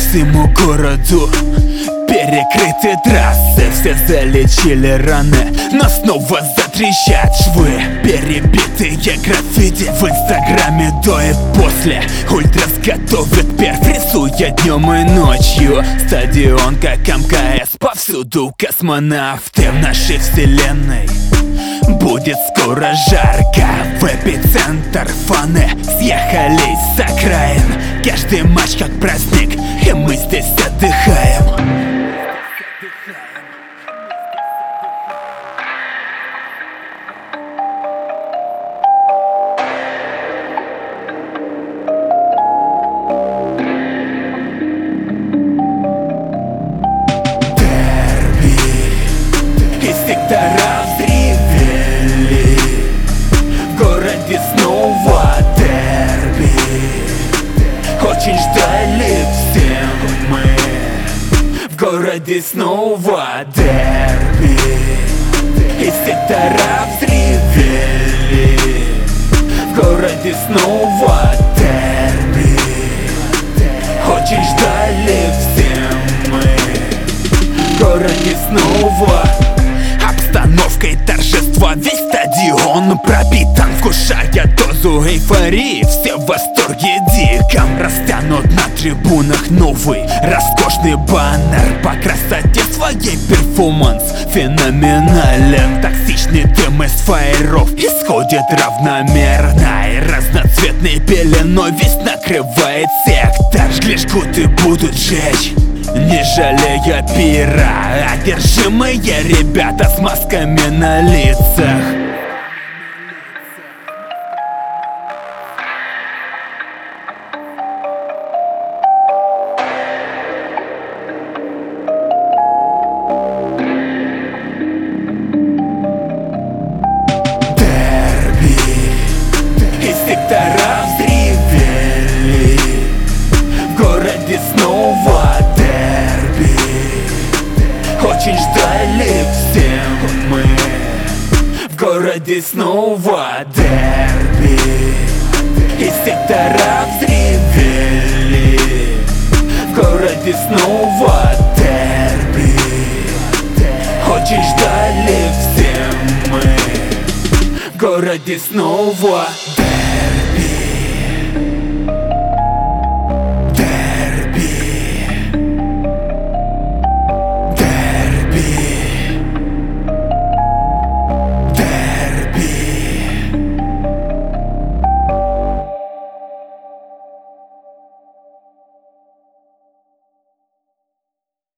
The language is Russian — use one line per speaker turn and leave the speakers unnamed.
всему городу перекрыты трассы, все залечили раны, но снова затрещат швы. Перебитые граффити в инстаграме до и после. Ультрас готовят перф, рисуя днем и ночью. Стадион как МКС, повсюду космонавты. В нашей вселенной будет скоро жарко. В эпицентр фаны съехались с окраин. Каждый матч как праздник, и мы здесь отдыхаем. Из сектора взревели, в городе снова дерби. Очень ждали все мы, в городе снова дерби. Из сектора взревели, в городе снова дерби. Очень ждали все мы, в городе снова. Обстановкой торжества весь стадион пропитан, вкушая дозу эйфории. Все в восторге диком, растянут на трибунах новый роскошный баннер. По красоте своей перформанс феноменален. Токсичный дым из фаеров исходит равномерно, и разноцветной пеленой весь накрывает сектор. Жгли-жгуты будут жечь, не жалея пира, одержимые ребята с масками на лицах. Дерби, из сектора взревели, в городе снова дерби. Очень ждали все мы, в городе снова дерби. Из сектора взревели, в городе снова дерби. Очень ждали все мы, в городе снова